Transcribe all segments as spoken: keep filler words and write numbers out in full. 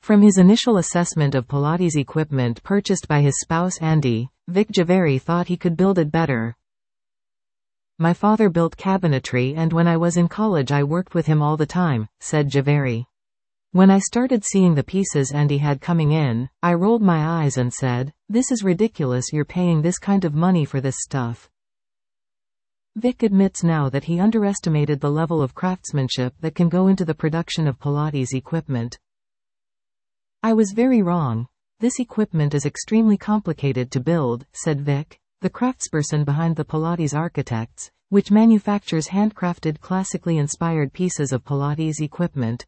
From his initial assessment of Pilates equipment purchased by his spouse Andy, Vic Javeri thought he could build it better. "My father built cabinetry, and when I was in college I worked with him all the time," said Javeri. "When I started seeing the pieces Andy had coming in, I rolled my eyes and said, 'This is ridiculous, you're paying this kind of money for this stuff.'" Vic admits now that he underestimated the level of craftsmanship that can go into the production of Pilates equipment. "I was very wrong. This equipment is extremely complicated to build," said Vic, the craftsperson behind the Pilates Architects, which manufactures handcrafted classically inspired pieces of Pilates equipment.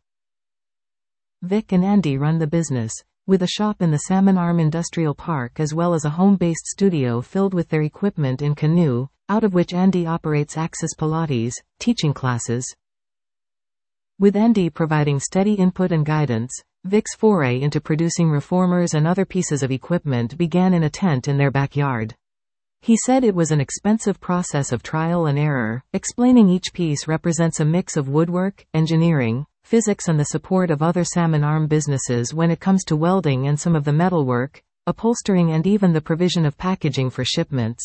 Vic and Andy run the business, with a shop in the Salmon Arm Industrial Park as well as a home-based studio filled with their equipment in Canoe, out of which Andy operates Axis Pilates, teaching classes. With Andy providing steady input and guidance, Vic's foray into producing reformers and other pieces of equipment began in a tent in their backyard. He said it was an expensive process of trial and error, explaining each piece represents a mix of woodwork, engineering, physics and the support of other Salmon Arm businesses when it comes to welding and some of the metalwork, upholstering and even the provision of packaging for shipments.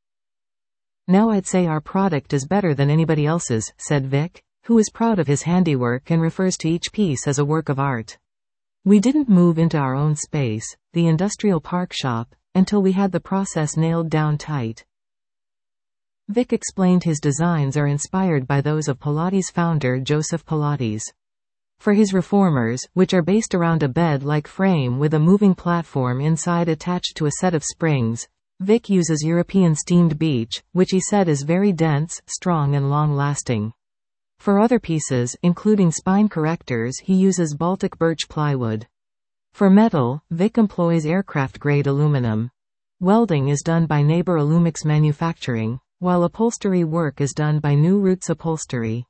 "Now I'd say our product is better than anybody else's," said Vic, who is proud of his handiwork and refers to each piece as a work of art. "We didn't move into our own space, the industrial park shop, until we had the process nailed down tight." Vic explained his designs are inspired by those of Pilates founder Joseph Pilates. For his reformers, which are based around a bed-like frame with a moving platform inside attached to a set of springs, Vic uses European steamed beech, which he said is very dense, strong and long-lasting. For other pieces, including spine correctors, he uses Baltic birch plywood. For metal, Vic employs aircraft-grade aluminum. Welding is done by Neighbor Alumix Manufacturing, while upholstery work is done by New Roots Upholstery.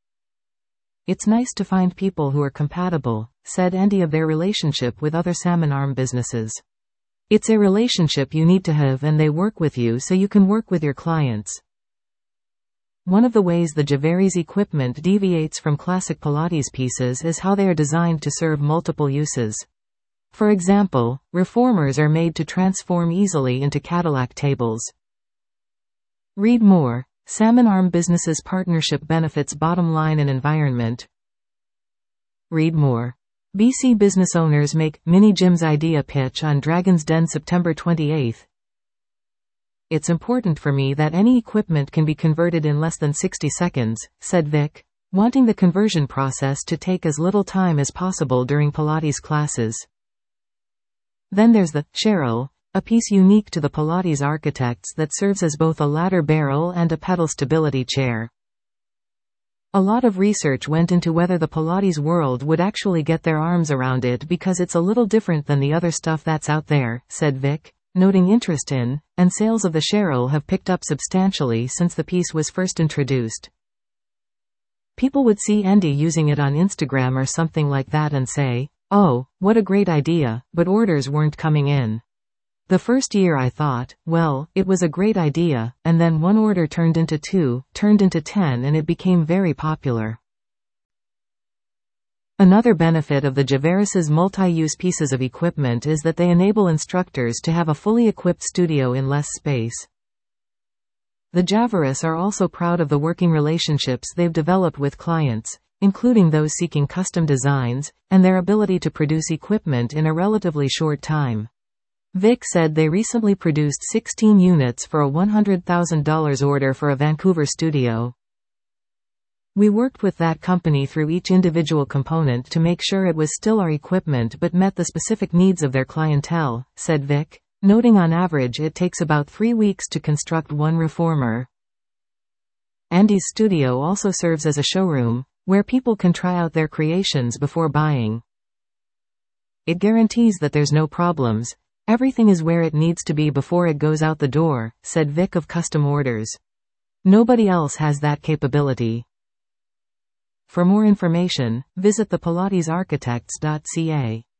"It's nice to find people who are compatible," said Andy of their relationship with other Salmon Arm businesses. "It's a relationship you need to have and they work with you so you can work with your clients." One of the ways the Javeri's equipment deviates from classic Pilates pieces is how they are designed to serve multiple uses. For example, reformers are made to transform easily into Cadillac tables. Read more. Salmon Arm Businesses Partnership Benefits Bottom Line and Environment. Read more. B C business owners make mini gyms idea pitch on Dragon's Den September twenty-eighth. "It's important for me that any equipment can be converted in less than sixty seconds, said Vic, wanting the conversion process to take as little time as possible during Pilates classes. Then there's the Cheryl, a piece unique to the Pilates Architects that serves as both a ladder barrel and a pedal stability chair. A lot of research went into whether the Pilates world would actually get their arms around it because it's a little different than the other stuff that's out there," said Vic, noting interest in, and sales of the Cheryl have picked up substantially since the piece was first introduced. People would see Andy using it on Instagram or something like that and say, "Oh, what a great idea," but orders weren't coming in. "The first year I thought, well, it was a great idea, and then one order turned into two, turned into ten and it became very popular." Another benefit of the Javeris's multi-use pieces of equipment is that they enable instructors to have a fully equipped studio in less space. The Javeris are also proud of the working relationships they've developed with clients, including those seeking custom designs, and their ability to produce equipment in a relatively short time. Vic said they recently produced sixteen units for a one hundred thousand dollars order for a Vancouver studio. "We worked with that company through each individual component to make sure it was still our equipment but met the specific needs of their clientele," said Vic, noting on average it takes about three weeks to construct one reformer. Andy's studio also serves as a showroom, where people can try out their creations before buying. "It guarantees that there's no problems. Everything is where it needs to be before it goes out the door," said Vic of Custom Orders. "Nobody else has that capability." For more information, visit the pilates architects dot c a.